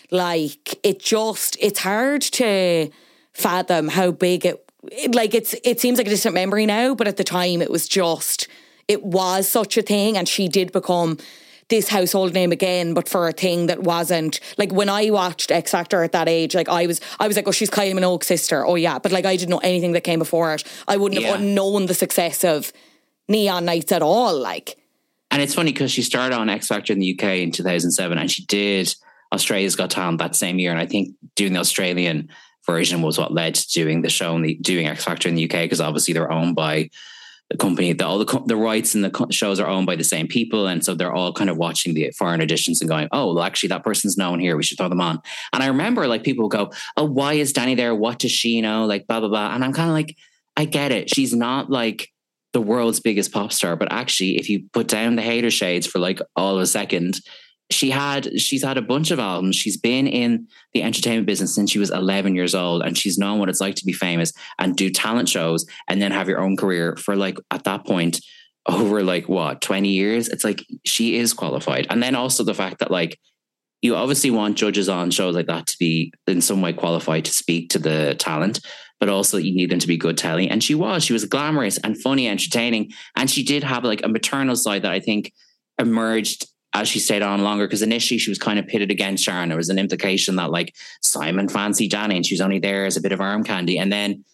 Like it just, it's hard to fathom how big it, it. Like it's, it seems like a distant memory now, but at the time it was just, it was such a thing, and she did become this household name again, but for a thing that wasn't like when I watched X Factor at that age, like I was, I was like, oh, she's Kylie Minogue's sister. Oh yeah. But like, I didn't know anything that came before it. I wouldn't yeah. have known the success of Neon Nights at all. Like, and it's funny because she started on X Factor in the U K in two thousand seven and she did Australia's Got Talent that same year. And I think doing the Australian version was what led to doing the show and the, doing X Factor in the U K, because obviously they're owned by the company, the, all the the rights and the shows are owned by the same people, and so they're all kind of watching the foreign editions and going, "Oh, well, actually, that person's known here. We should throw them on." And I remember, like, people go, "Oh, why is Danny there? What does she know?" Like, blah blah blah. And I'm kind of like, I get it. She's not like the world's biggest pop star, but actually, if you put down the hater shades for like all of a second, she had she's had a bunch of albums. She's been in the entertainment business since she was eleven years old, and she's known what it's like to be famous and do talent shows and then have your own career for like at that point over like what twenty years. It's like she is qualified. And then also the fact that like you obviously want judges on shows like that to be in some way qualified to speak to the talent, but also you need them to be good telling. And she was she was glamorous and funny, entertaining, and she did have like a maternal side that I think emerged as she stayed on longer, because initially she was kind of pitted against Sharon. There was an implication that like Simon fancied Danny and she was only there as a bit of arm candy. And then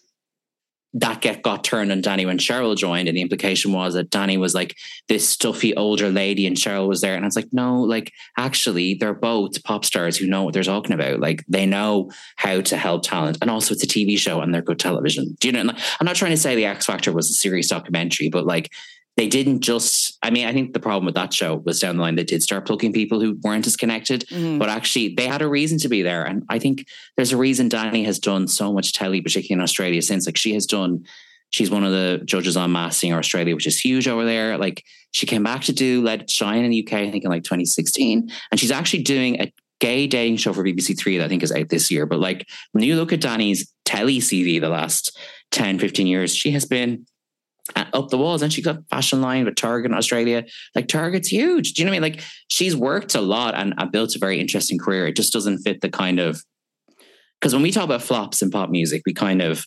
that get got turned on Danny when Cheryl joined, and the implication was that Danny was like this stuffy older lady and Cheryl was there. And I was like, no, like actually they're both pop stars who know what they're talking about. Like they know how to help talent. And also it's a T V show and they're good television. Do you know? I'm not trying to say the X Factor was a serious documentary, but like they didn't just, I mean, I think the problem with that show was down the line, they did start plucking people who weren't as connected, mm. but actually they had a reason to be there. And I think there's a reason Danny has done so much telly, particularly in Australia since. Like she has done, she's one of the judges on Masked Singer Australia, which is huge over there. Like she came back to do Let It Shine in the U K, I think in like twenty sixteen. And she's actually doing a gay dating show for B B C Three that I think is out this year. But like when you look at Danny's telly C V the last ten, fifteen years, she has been uh, up the walls. And she got fashion line with Target in Australia. Like Target's huge. Do you know what I mean? Like she's worked a lot and uh, built a very interesting career. It just doesn't fit the kind of, because when we talk about flops in pop music, we kind of,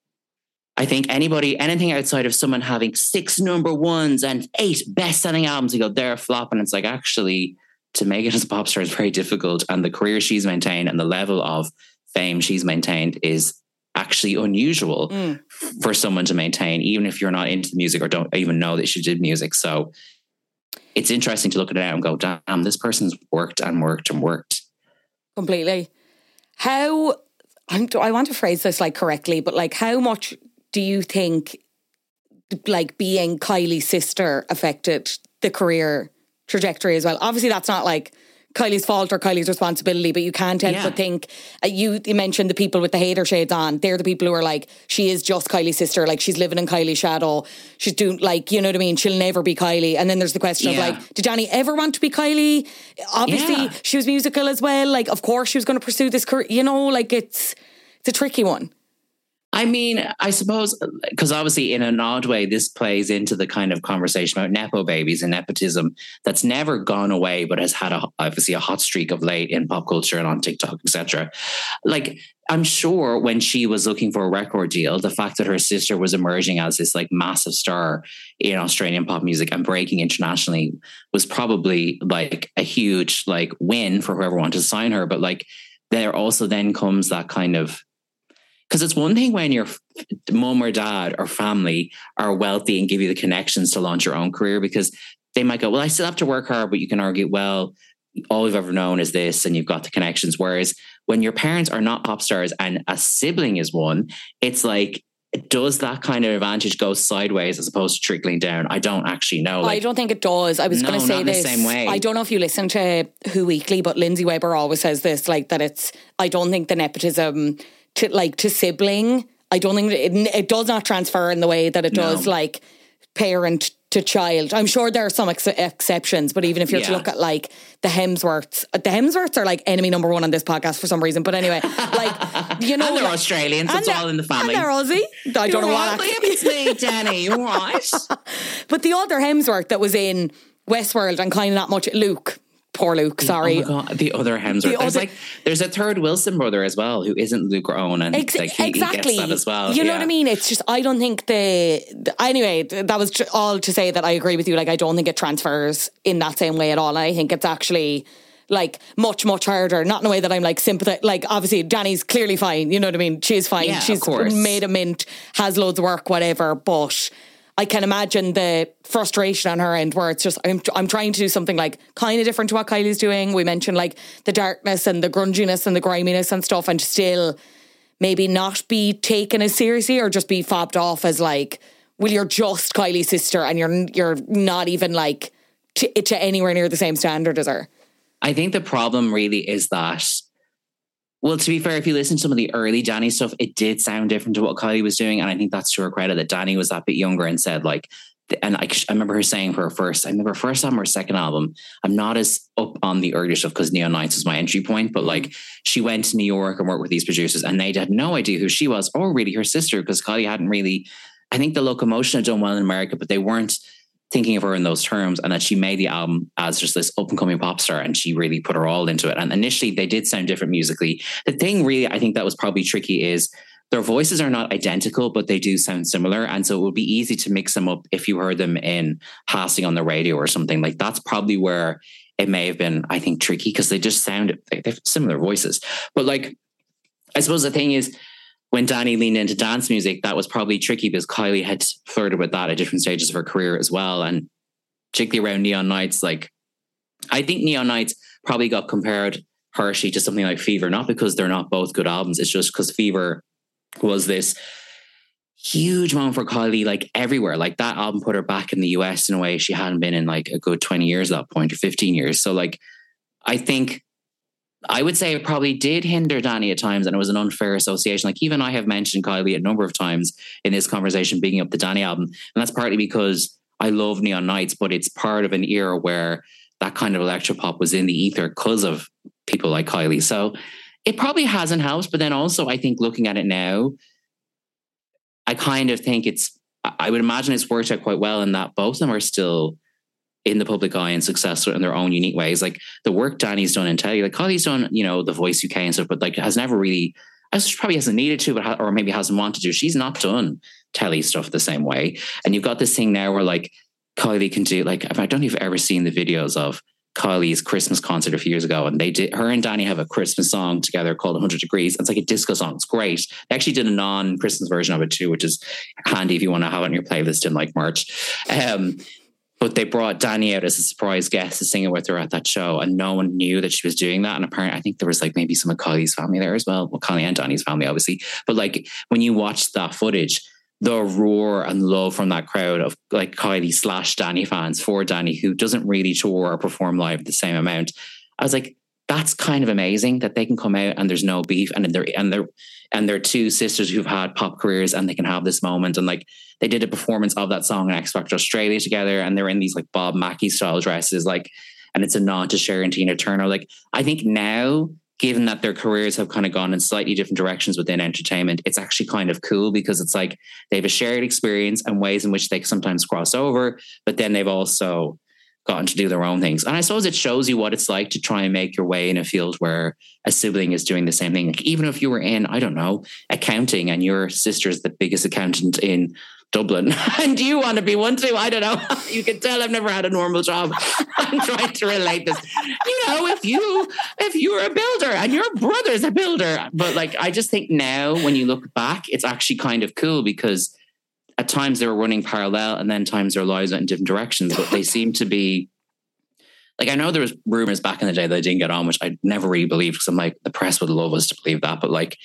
I think anybody, anything outside of someone having six number ones and eight best-selling albums, you go, they're a flop. And it's like, actually, to make it as a pop star is very difficult. And the career she's maintained and the level of fame she's maintained is actually unusual mm. for someone to maintain, even if you're not into the music or don't even know that she did music. So it's interesting to look at it and go, damn, this person's worked and worked and worked. Completely. How, I want to phrase this like correctly, but like how much do you think like being Kylie's sister affected the career trajectory as well? Obviously that's not like Kylie's fault or Kylie's responsibility, but you can't help yeah. but think, uh, you, you mentioned the people with the hater shades on, they're the people who are like, she is just Kylie's sister, like she's living in Kylie's shadow, she's doing like, you know what I mean, she'll never be Kylie. And then there's the question yeah. of like, did Dannii ever want to be Kylie? Obviously yeah. she was musical as well, like of course she was going to pursue this career, you know, like it's it's a tricky one. I mean, I suppose, because obviously in an odd way, this plays into the kind of conversation about Nepo babies and nepotism that's never gone away, but has had a, obviously a hot streak of late in pop culture and on TikTok, et cetera. Like, I'm sure when she was looking for a record deal, the fact that her sister was emerging as this like massive star in Australian pop music and breaking internationally was probably like a huge like win for whoever wanted to sign her. But like, there also then comes that kind of, because it's one thing when your mum or dad or family are wealthy and give you the connections to launch your own career, because they might go, well, I still have to work hard, but you can argue, well, all we've ever known is this and you've got the connections. Whereas when your parents are not pop stars and a sibling is one, it's like, does that kind of advantage go sideways as opposed to trickling down? I don't actually know. Like, I don't think it does. I was no, going to say not this. In the same way. I don't know if you listen to Who Weekly, but Lindsay Weber always says this, like that it's, I don't think the nepotism to like to sibling, I don't think it, it does not transfer in the way that it does no. like parent to child. I'm sure there are some ex- exceptions, but even if you're yeah. to look at like the Hemsworths, the Hemsworths are like enemy number one on this podcast for some reason. But anyway, like, you know, and they're like, Australians, it's all in the family. And they're Aussie. I don't you're know what. Right, it's me, Dannii. You're right. But the other Hemsworth that was in Westworld and kind of not much, Luke. Poor Luke, sorry. Oh my God, the other Hemsworth. The there's other, like, there's a third Wilson brother as well who isn't Luke or Owen, and ex- like, he, exactly. he gets that as well. You know yeah. what I mean? It's just, I don't think the, the anyway, that was all to say that I agree with you. Like, I don't think it transfers in that same way at all. I think it's actually like much, much harder. Not in a way that I'm like sympathetic. Like, obviously, Danny's clearly fine. You know what I mean? She's fine. Yeah, She's of course. made a mint, has loads of work, whatever. But I can imagine the frustration on her end where it's just, I'm, I'm trying to do something like kind of different to what Kylie's doing. We mentioned like the darkness and the grunginess and the griminess and stuff, and still maybe not be taken as seriously or just be fobbed off as like, well, you're just Kylie's sister and you're you're not even like to, to anywhere near the same standard as her. I think the problem really is that, well, to be fair, if you listen to some of the early Dannii stuff, it did sound different to what Kylie was doing. And I think that's to her credit that Dannii was that bit younger and said like, and I, I remember her saying for her first, I remember her first album or second album, I'm not as up on the earlier stuff because Neon Nights was my entry point, but like she went to New York and worked with these producers and they had no idea who she was or really her sister, because Kylie hadn't really, I think the Locomotion had done well in America, but they weren't thinking of her in those terms, and that she made the album as just this up and coming pop star and she really put her all into it. And initially they did sound different musically. The thing really, I think that was probably tricky is their voices are not identical, but they do sound similar. And so it would be easy to mix them up if you heard them in passing on the radio or something. Like that's probably where it may have been, I think, tricky because they just sound, they have similar voices. But like, I suppose the thing is, when Dannii leaned into dance music, that was probably tricky because Kylie had flirted with that at different stages of her career as well. And particularly around Neon Nights, like I think Neon Nights probably got compared harshly to something like Fever, not because they're not both good albums. It's just because Fever was this huge moment for Kylie, like everywhere. Like that album put her back in the U S in a way she hadn't been in like a good twenty years at that point, or fifteen years. So like, I think I would say it probably did hinder Dannii at times, and it was an unfair association. Like even I have mentioned Kylie a number of times in this conversation, bigging up the Dannii album. And that's partly because I love Neon Nights, but it's part of an era where that kind of electropop was in the ether because of people like Kylie. So it probably hasn't helped. But then also I think looking at it now, I kind of think it's, I, I would imagine it's worked out quite well in that both of them are still in the public eye and successful in their own unique ways. Like the work Danny's done in telly, like Kylie's done, you know, The Voice U K and stuff, but like has never really, as probably hasn't needed to, but ha- or maybe hasn't wanted to. She's not done telly stuff the same way. And you've got this thing now where like Kylie can do, like, I don't know if you've ever seen the videos of Kylie's Christmas concert a few years ago, and they did, her and Danny have a Christmas song together called one hundred degrees. It's like a disco song. It's great. They actually did a non-Christmas version of it too, which is handy if you want to have it on your playlist in like March. Um, but they brought Danny out as a surprise guest to sing it with her at that show, and no one knew that she was doing that. And apparently, I think there was like maybe some of Kylie's family there as well. Well, Kylie and Danny's family, obviously. But like when you watch that footage, the roar and love from that crowd of like Kylie slash Danny fans for Danny, who doesn't really tour or perform live the same amount. I was like, that's kind of amazing that they can come out and there's no beef, and they're and they're and they're two sisters who've had pop careers and they can have this moment. And like they did a performance of that song in X Factor Australia together, and they're in these like Bob Mackie style dresses, like, and it's a nod to Cher and Tina Turner. Like I think now, given that their careers have kind of gone in slightly different directions within entertainment, it's actually kind of cool because it's like they have a shared experience and ways in which they sometimes cross over, but then they've also gotten to do their own things. And I suppose it shows you what it's like to try and make your way in a field where a sibling is doing the same thing. Like even if you were in, I don't know, accounting and your sister's the biggest accountant in Dublin and you want to be one too, I don't know. You can tell I've never had a normal job. I'm trying to relate this. You know, if you if you're a builder and your brother's a builder. But like I just think now when you look back, it's actually kind of cool because at times they were running parallel and then times their lives went in different directions. But they seem to be like, I know there was rumors back in the day that they didn't get on, which I never really believed because I'm like, the press would love us to believe that. But like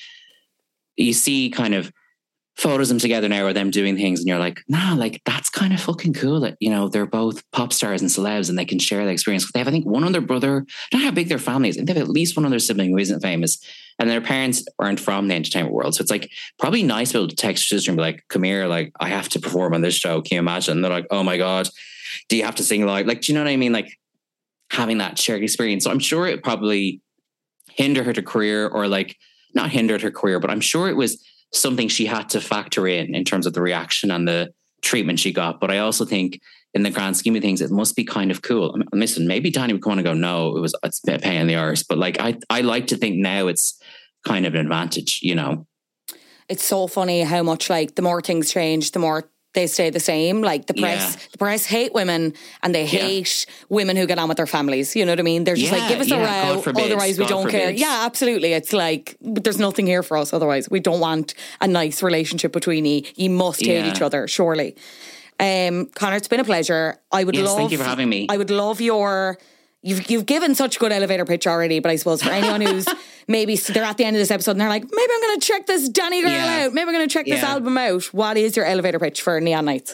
you see kind of photos of them together now or them doing things and you're like, nah, like that's kind of fucking cool that, you know, they're both pop stars and celebs and they can share the experience. They have, I think, one other brother, I don't know how big their family is. I think they have at least one other sibling who isn't famous and their parents aren't from the entertainment world. So it's like probably nice to be able to text your sister and be like, come here, like I have to perform on this show. Can you imagine? And they're like, oh my God, do you have to sing live? Like, do you know what I mean? Like having that shared experience. So I'm sure it probably hindered her career or like not hindered her career, but I'm sure it was something she had to factor in in terms of the reaction and the treatment she got. But I also think in the grand scheme of things, it must be kind of cool. I mean, listen, maybe Danny would come on and go, no, it was it's a pain in the arse. But like, I, I like to think now it's kind of an advantage, you know? It's so funny how much like the more things change, the more they stay the same. Like the press, yeah. the press hate women and they hate yeah. women who get on with their families. You know what I mean? They're just yeah, like, give us yeah, a row, otherwise we God don't forbids. care. Yeah, absolutely. It's like, there's nothing here for us. Otherwise we don't want a nice relationship between you. You must hate yeah. each other, surely. Um, Conor, it's been a pleasure. I would yes, love. Thank you for having me. I would love your. You've you've given such good elevator pitch already, but I suppose for anyone who's maybe they're at the end of this episode and they're like, maybe I'm going to check this Danny girl yeah. out. Maybe I'm going to check yeah. this album out. What is your elevator pitch for Neon Nights?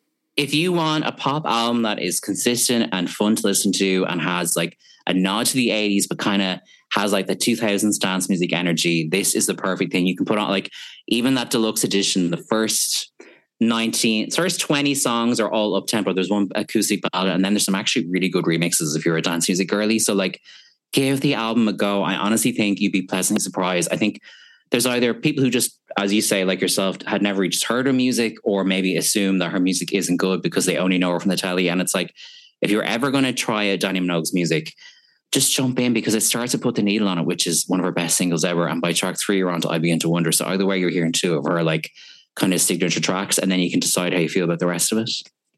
If you want a pop album that is consistent and fun to listen to and has like a nod to the eighties, but kind of has like the two thousands dance music energy, this is the perfect thing. You can put on like even that deluxe edition, the first nineteen, first twenty songs are all up tempo. There's one acoustic ballad, and then there's some actually really good remixes if you're a dance music girly. So like, give the album a go. I honestly think you'd be pleasantly surprised. I think there's either people who just, as you say, like yourself, had never just heard her music, or maybe assume that her music isn't good because they only know her from the telly. And it's like, if you're ever going to try a Dannii Minogue's music, just jump in because it starts to put the needle on it, which is one of her best singles ever. And by track three, you're on to I Begin to Wonder. So either way, you're hearing two of her like kind of signature tracks, and then you can decide how you feel about the rest of it.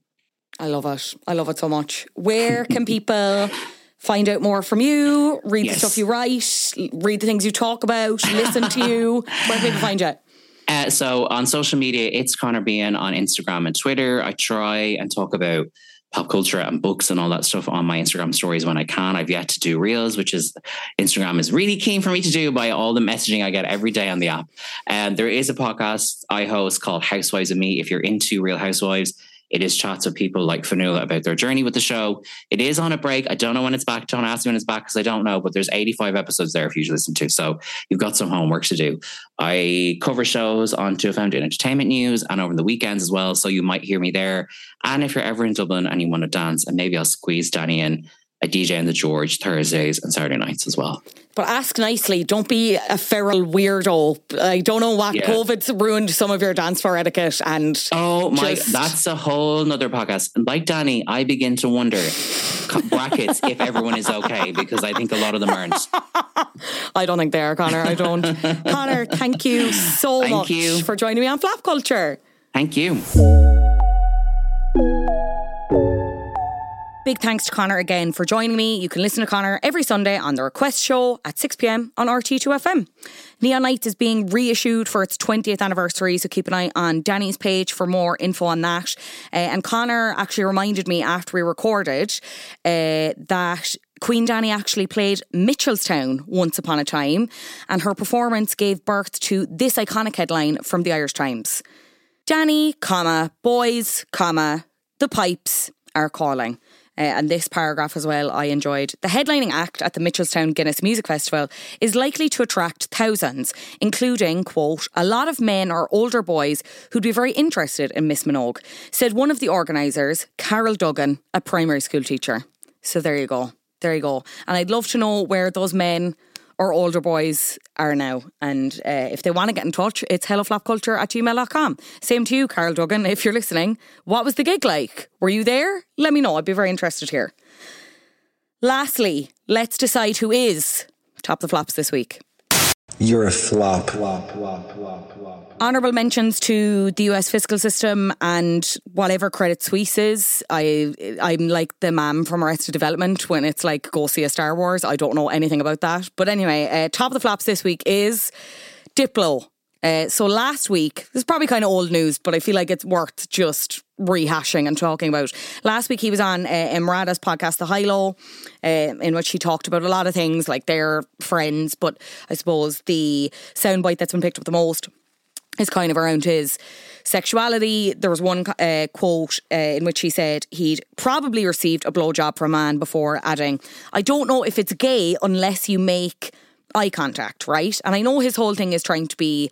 I love it. I love it so much. Where can people find out more from you, read yes. the stuff you write, read the things you talk about, listen to you? Where can people find you? Uh, so on social media, it's Conor Bean on Instagram and Twitter. I try and talk about pop culture and books and all that stuff on my Instagram stories when I can. I've yet to do Reels, which is Instagram is really keen for me to do by all the messaging I get every day on the app. And there is a podcast I host called Housewives of Me. If you're into Real Housewives, it is chats with people like Fanula about their journey with the show. It is on a break. I don't know when it's back. Don't ask me when it's back because I don't know, but there's eighty-five episodes there for you to listen to. So you've got some homework to do. I cover shows on two F M doing entertainment news and over the weekends as well. So you might hear me there. And if you're ever in Dublin and you want to dance, and maybe I'll squeeze Danny in I D J on the George Thursdays and Saturday nights as well. But ask nicely. Don't be a feral weirdo. I don't know what Yeah. COVID's ruined some of your dance floor etiquette. And Oh my, just- that's a whole nother podcast. Like Danny, I begin to wonder, brackets, if everyone is okay, because I think a lot of them aren't. I don't think they are, Connor. I don't. Connor, thank you so Thank much you. for joining me on Flap Culture. Thank you. Big thanks to Connor again for joining me. You can listen to Connor every Sunday on The Request Show at six p.m. on R T two F M. Neon Nights is being reissued for its twentieth anniversary, so keep an eye on Danny's page for more info on that. Uh, and Connor actually reminded me after we recorded uh, that Queen Danny actually played Mitchelstown once upon a time, and her performance gave birth to this iconic headline from the Irish Times. Danny, comma, boys, comma, the pipes are calling. Uh, and this paragraph as well I enjoyed. The headlining act at the Mitchelstown Guinness Music Festival is likely to attract thousands, including, quote, a lot of men or older boys who'd be very interested in Miss Minogue, said one of the organisers, Carol Duggan, a primary school teacher. So there you go. There you go. And I'd love to know where those men or older boys are now. And uh, if they want to get in touch, it's helloflopculture at gmail dot com. Same to you, Carol Duggan, if you're listening. What was the gig like? Were you there? Let me know. I'd be very interested here. Lastly, let's decide who is Top the Flops this week. You're a flop. Honourable mentions to the U S fiscal system and whatever Credit Suisse is. I, I'm like the ma'am from Arrested Development when it's like, go see a Star Wars. I don't know anything about that. But anyway, uh, Top of the Flops this week is Diplo. Uh, so last week, this is probably kind of old news, but I feel like it's worth just rehashing and talking about. Last week he was on uh, Emrada's podcast, The High Low, uh, in which he talked about a lot of things like their friends, but I suppose the soundbite that's been picked up the most is kind of around his sexuality. There was one uh, quote uh, in which he said he'd probably received a blowjob from a man before, adding, I don't know if it's gay unless you make eye contact, right? And I know his whole thing is trying to be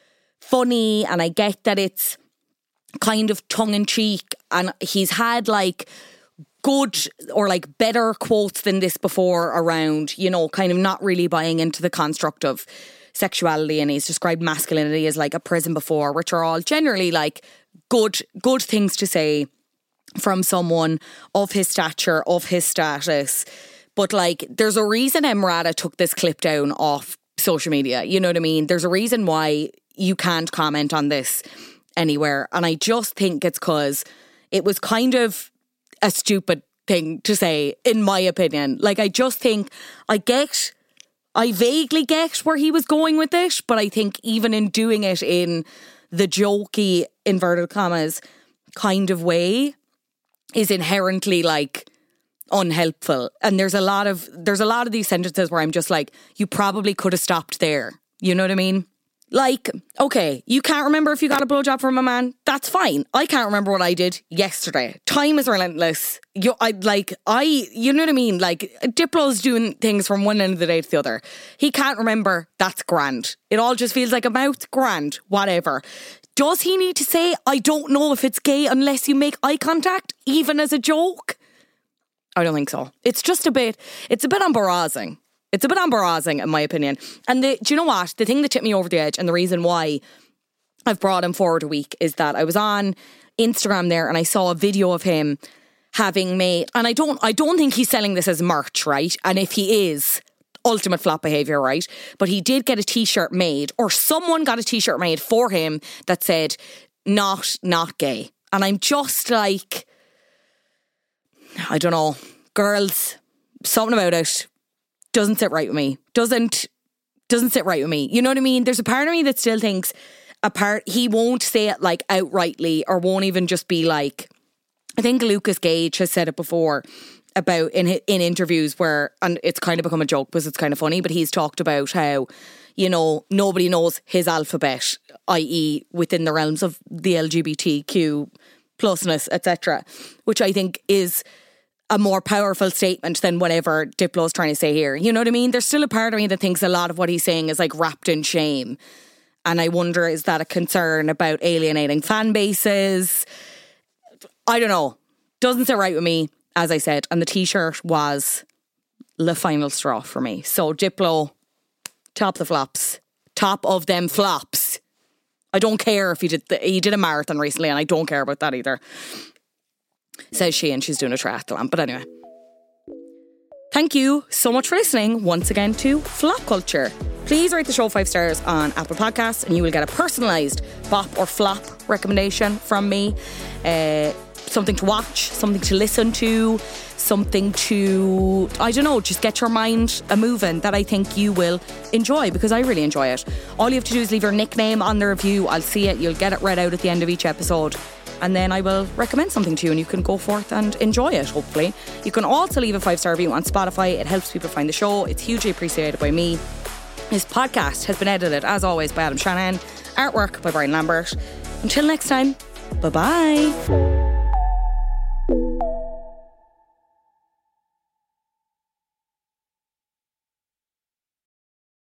funny, and I get that it's kind of tongue-in-cheek, and he's had like good or like better quotes than this before around, you know, kind of not really buying into the construct of sexuality, and he's described masculinity as like a prison before, which are all generally like good good things to say from someone of his stature, of his status. But like, there's a reason Emrata took this clip down off social media. You know what I mean? There's a reason why you can't comment on this anywhere. And I just think it's because it was kind of a stupid thing to say, in my opinion. Like, I just think I get, I vaguely get where he was going with it, but I think even in doing it in the jokey, inverted commas, kind of way is inherently like unhelpful. And there's a lot of there's a lot of these sentences where I'm just like, you probably could have stopped there. You know what I mean? Like, okay, you can't remember if you got a blowjob from a man. That's fine. I can't remember what I did yesterday. Time is relentless. You, I like, I, you know what I mean? Like, Diplo's doing things from one end of the day to the other. He can't remember. That's grand. It all just feels like a mouth. Grand. Whatever. Does he need to say, I don't know if it's gay unless you make eye contact, even as a joke? I don't think so. It's just a bit, it's a bit embarrassing. It's a bit embarrassing, in my opinion. And the, do you know what? The thing that tipped me over the edge, and the reason why I've brought him forward a week, is that I was on Instagram there and I saw a video of him having made, and I don't, I don't think he's selling this as merch, right? And if he is, ultimate flop behaviour, right? But he did get a t-shirt made, or someone got a t-shirt made for him that said, not, not gay. And I'm just like, I don't know, girls, something about it doesn't sit right with me. Doesn't doesn't sit right with me. You know what I mean? There's a part of me that still thinks a part he won't say it like outrightly, or won't even just be like, I think Lucas Gage has said it before about in in interviews where, and it's kind of become a joke because it's kind of funny, but he's talked about how, you know, nobody knows his alphabet, that is within the realms of the L G B T Q plusness, et cetera, which I think is a more powerful statement than whatever Diplo's trying to say here. You know what I mean? There's still a part of me that thinks a lot of what he's saying is like wrapped in shame. And I wonder, is that a concern about alienating fan bases? I don't know. Doesn't sit right with me. as I said, and the t-shirt was the final straw for me. So Diplo, top of the flops, top of them flops. I don't care if he did the, he did a marathon recently, and I don't care about that either. Says she, and she's doing a triathlon. But anyway, thank you so much for listening once again to Flop Culture. Please rate the show five stars on Apple Podcasts, and you will get a personalised bop or flop recommendation from me. Uh, something to watch, something to listen to, something to, I don't know, just get your mind a moving that I think you will enjoy, because I really enjoy it. All you have to do is leave your nickname on the review. I'll see it. You'll get it read out at the end of each episode. And then I will recommend something to you and you can go forth and enjoy it, hopefully. You can also leave a five-star review on Spotify. It helps people find the show. It's hugely appreciated by me. This podcast has been edited, as always, by Adam Shanahan. Artwork by Brian Lambert. Until next time, bye-bye.